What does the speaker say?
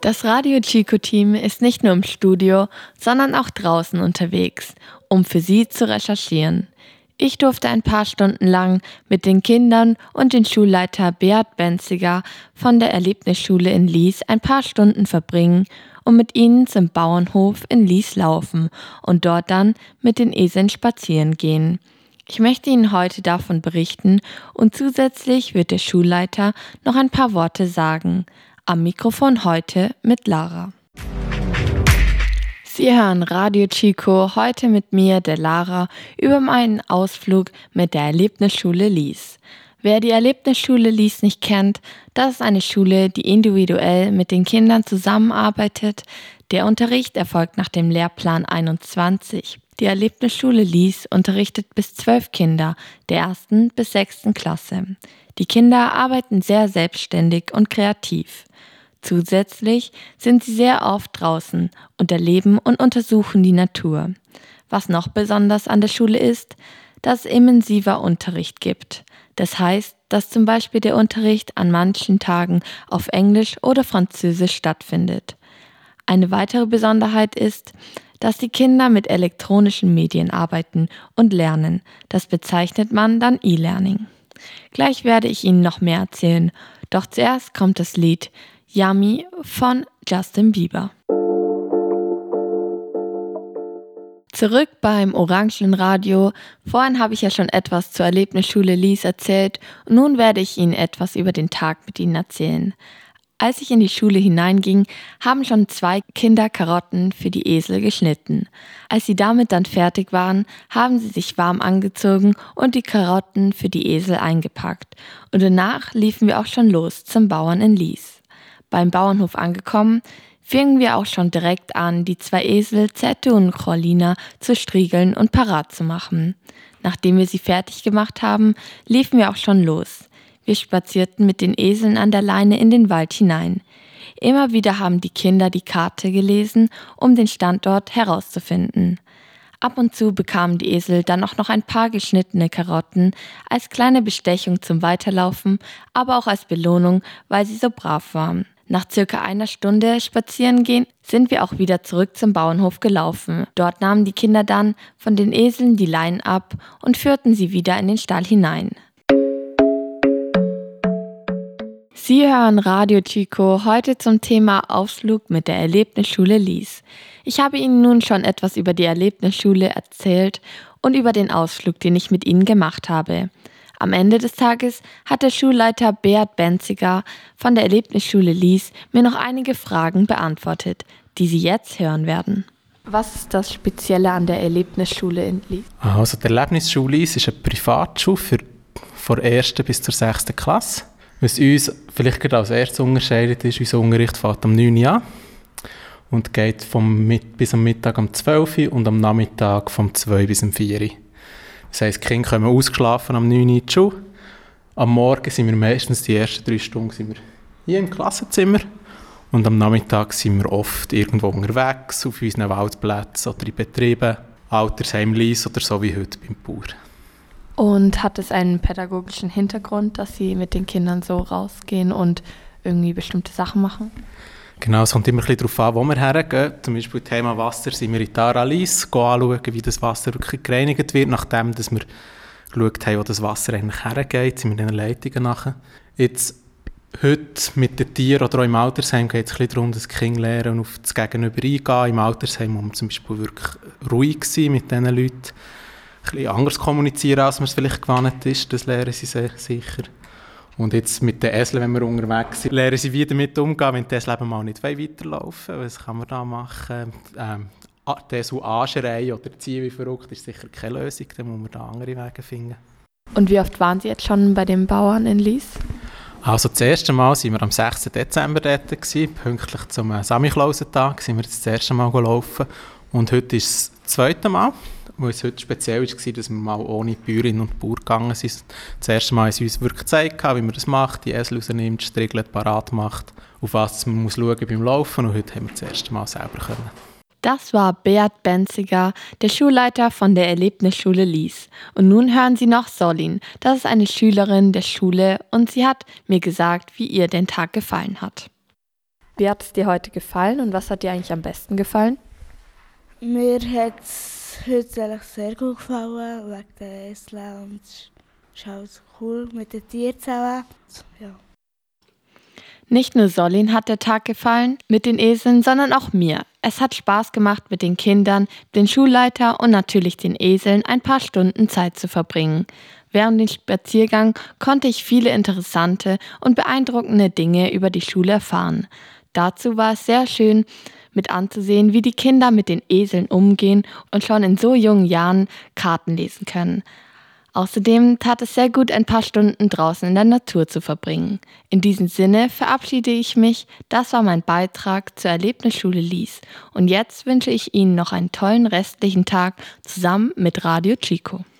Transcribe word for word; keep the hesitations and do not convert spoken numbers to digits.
Das Radio Chico-Team ist nicht nur im Studio, sondern auch draußen unterwegs, um für Sie zu recherchieren. Ich durfte ein paar Stunden lang mit den Kindern und dem Schulleiter Beat Benziger von der Erlebnisschule in Lies ein paar Stunden verbringen und mit ihnen zum Bauernhof in Lies laufen und dort dann mit den Eseln spazieren gehen. Ich möchte Ihnen heute davon berichten und zusätzlich wird der Schulleiter noch ein paar Worte sagen. Am Mikrofon heute mit Lara. Sie hören Radio Chico, heute mit mir, der Lara, über meinen Ausflug mit der Erlebnisschule Lies. Wer die Erlebnisschule Lies nicht kennt, das ist eine Schule, die individuell mit den Kindern zusammenarbeitet. Der Unterricht erfolgt nach dem Lehrplan einundzwanzig. Die Erlebnisschule Lies unterrichtet bis zwölf Kinder, der ersten bis sechsten Klasse. Die Kinder arbeiten sehr selbstständig und kreativ. Zusätzlich sind sie sehr oft draußen und erleben und untersuchen die Natur. Was noch besonders an der Schule ist, dass es immersiver Unterricht gibt. Das heißt, dass zum Beispiel der Unterricht an manchen Tagen auf Englisch oder Französisch stattfindet. Eine weitere Besonderheit ist, dass die Kinder mit elektronischen Medien arbeiten und lernen. Das bezeichnet man dann E-Learning. Gleich werde ich Ihnen noch mehr erzählen, doch zuerst kommt das Lied Yummy von Justin Bieber. Zurück beim Orangenradio. Vorhin habe ich ja schon etwas zur Erlebnisschule Lies erzählt und nun werde ich Ihnen etwas über den Tag mit Ihnen erzählen. Als ich in die Schule hineinging, haben schon zwei Kinder Karotten für die Esel geschnitten. Als sie damit dann fertig waren, haben sie sich warm angezogen und die Karotten für die Esel eingepackt. Und danach liefen wir auch schon los zum Bauern in Lies. Beim Bauernhof angekommen, fingen wir auch schon direkt an, die zwei Esel Zetto und Corlina zu striegeln und parat zu machen. Nachdem wir sie fertig gemacht haben, liefen wir auch schon los. Wir spazierten mit den Eseln an der Leine in den Wald hinein. Immer wieder haben die Kinder die Karte gelesen, um den Standort herauszufinden. Ab und zu bekamen die Esel dann auch noch ein paar geschnittene Karotten als kleine Bestechung zum Weiterlaufen, aber auch als Belohnung, weil sie so brav waren. Nach circa einer Stunde Spazierengehen sind wir auch wieder zurück zum Bauernhof gelaufen. Dort nahmen die Kinder dann von den Eseln die Leinen ab und führten sie wieder in den Stall hinein. Sie hören Radio Chico, heute zum Thema Ausflug mit der Erlebnisschule Lies. Ich habe Ihnen nun schon etwas über die Erlebnisschule erzählt und über den Ausflug, den ich mit Ihnen gemacht habe. Am Ende des Tages hat der Schulleiter Beat Benziger von der Erlebnisschule Lies mir noch einige Fragen beantwortet, die Sie jetzt hören werden. Was ist das Spezielle an der Erlebnisschule in Lies? Also die Erlebnisschule Lies ist eine Privatschule für von der ersten bis zur sechsten Klasse. Was uns vielleicht gerade als erstes unterscheidet, ist, unser Unterricht fängt um neun Uhr an und geht vom Mit- bis am Mittag um zwölf Uhr und am Nachmittag vom zwei bis um vier Uhr. Das heisst, die Kinder kommen ausgeschlafen am neun Uhr in die Schule. Am Morgen sind wir meistens, die ersten drei Stunden, sind wir hier im Klassenzimmer. Und am Nachmittag sind wir oft irgendwo unterwegs, auf unseren Waldplätzen oder in Betrieben, Altersheim Lies oder so wie heute beim Bauer. Und hat es einen pädagogischen Hintergrund, dass Sie mit den Kindern so rausgehen und irgendwie bestimmte Sachen machen? Genau, es kommt immer ein bisschen darauf an, wo wir hergehen. Zum Beispiel Thema Wasser sind wir in Tara Lies, gehen anschauen, wie das Wasser wirklich gereinigt wird, nachdem dass wir geschaut haben, wo das Wasser eigentlich hergeht, sind wir in den Leitungen nachher. Jetzt, heute mit den Tieren oder auch im Altersheim geht es ein bisschen darum, dass die Kinder lernen und auf das Gegenüber eingehen. Im Altersheim muss man zum Beispiel wirklich ruhig sein mit diesen Leuten, ein bisschen anders kommunizieren, als man es vielleicht gewohnt ist, das lernen sie sehr sicher. Und jetzt mit den Eseln, wenn wir unterwegs sind, lernen sie, wie damit umgehen, wenn die Esel eben mal nicht weiterlaufen wollen. Was kann man da machen? Ähm, die Esel anschreien oder ziehen wie verrückt ist sicher keine Lösung, dann muss man da andere Wege finden. Und wie oft waren Sie jetzt schon bei den Bauern in Lies? Also das erste Mal waren wir am sechsten Dezember dort, gewesen, pünktlich zum äh, Samichlausentag sind wir das erste Mal gelaufen. Und heute ist es das zweite Mal. Weil es heute speziell war, dass wir mal ohne Bäuerinnen und Bauern gegangen sind. Das erste Mal haben sie uns wirklich gezeigt, wie man das macht, die Esel rausnimmt, striegelt, parat macht, auf was man muss schauen beim Laufen. Und heute haben wir das erste Mal selber können. Das war Beat Benziger, der Schulleiter von der Erlebnisschule Lies. Und nun hören Sie noch Solin. Das ist eine Schülerin der Schule und sie hat mir gesagt, wie ihr der Tag gefallen hat. Wie hat es dir heute gefallen und was hat dir eigentlich am besten gefallen? Mir hat es heute eigentlich sehr gut gefallen, wegen der Eseln. Und es ist halt cool mit den Tieren zusammen. Ja. Nicht nur Solin hat der Tag gefallen mit den Eseln, sondern auch mir. Es hat Spaß gemacht, mit den Kindern, den Schulleiter und natürlich den Eseln ein paar Stunden Zeit zu verbringen. Während dem Spaziergang konnte ich viele interessante und beeindruckende Dinge über die Schule erfahren. Dazu war es sehr schön, mit anzusehen, wie die Kinder mit den Eseln umgehen und schon in so jungen Jahren Karten lesen können. Außerdem tat es sehr gut, ein paar Stunden draußen in der Natur zu verbringen. In diesem Sinne verabschiede ich mich. Das war mein Beitrag zur Erlebnisschule Lies. Und jetzt wünsche ich Ihnen noch einen tollen restlichen Tag zusammen mit Radio Chico.